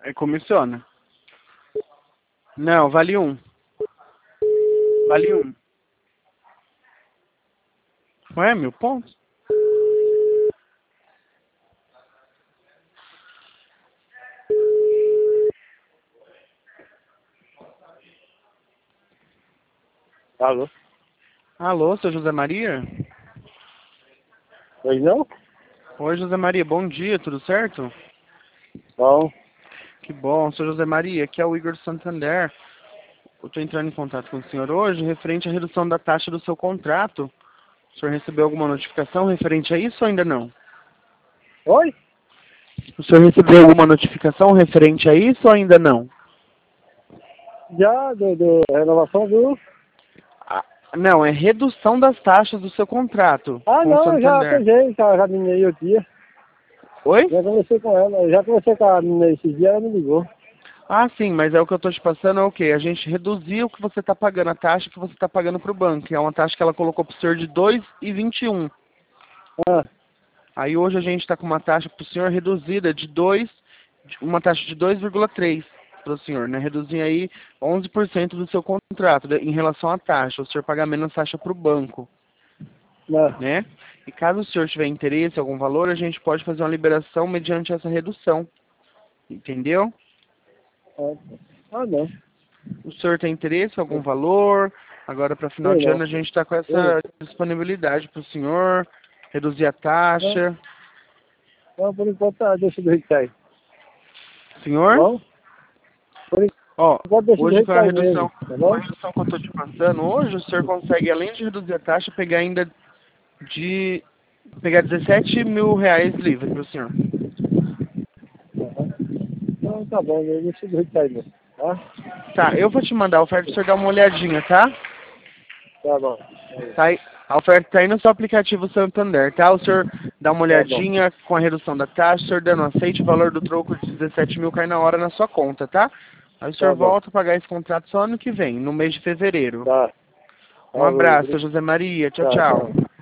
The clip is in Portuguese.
Aí comissiona. Não, vale um. Vale um. Ué, 1000 pontos? Alô? Alô, seu José Maria? Pois não? Oi, José Maria, bom dia, tudo certo? Bom. Que bom, seu José Maria, aqui é o Igor Santander. Eu estou entrando em contato com o senhor hoje referente à redução da taxa do seu contrato. O senhor recebeu alguma notificação referente a isso ou ainda não? Oi? O senhor recebeu alguma notificação referente a isso ou ainda não? Já do renovação do... Ah, não, é redução das taxas do seu contrato Ah, com o não, eu já Santander. peguei, já minei o dia. Oi? Já conversei com ela, já conversei com a menina esses dias, ela me ligou. Ah, sim, mas é o que eu estou te passando é o quê? A gente reduziu o que você está pagando, a taxa que você está pagando para o banco, que é uma taxa que ela colocou para o senhor de 2,21. Ah, Aí hoje a gente está com uma taxa para o senhor reduzida de 2, uma taxa de 2,3 para o senhor, né? Reduzir aí 11% do seu contrato em relação à taxa. O senhor paga menos taxa para o banco, não. né? E caso o senhor tiver interesse em algum valor, a gente pode fazer uma liberação mediante essa redução. Entendeu? Ah, não. O senhor tem interesse em algum valor? Agora, para final Sei de não. ano, a gente está com Eu não. essa disponibilidade para o senhor reduzir a Não, taxa. não, por enquanto tá, deixa do jeito que tá aí. Tá Senhor? bom? Por Ó, enquanto deixa do hoje jeito com que a tá aí redução, mesmo, tá bom? que eu estou te passando, hoje o senhor consegue, além de reduzir a taxa, pegar ainda de pegar 17 mil reais livre para o senhor. Então tá bom, deixa do jeito que tá aí mesmo, tá? Tá, eu vou te mandar a oferta para o senhor dar uma olhadinha, tá? Tá bom. Tá aí, a oferta tá aí no seu aplicativo Santander, tá? O senhor dá uma Tá bom. olhadinha com a redução da taxa, o senhor dando aceite, o valor do troco de 17 mil cai na hora na sua conta, tá? Aí o senhor Tá bom. volta a pagar esse contrato só ano que vem, no mês de fevereiro. Tá. Um Falou, abraço, José Maria. Tchau, tá, tchau. tchau.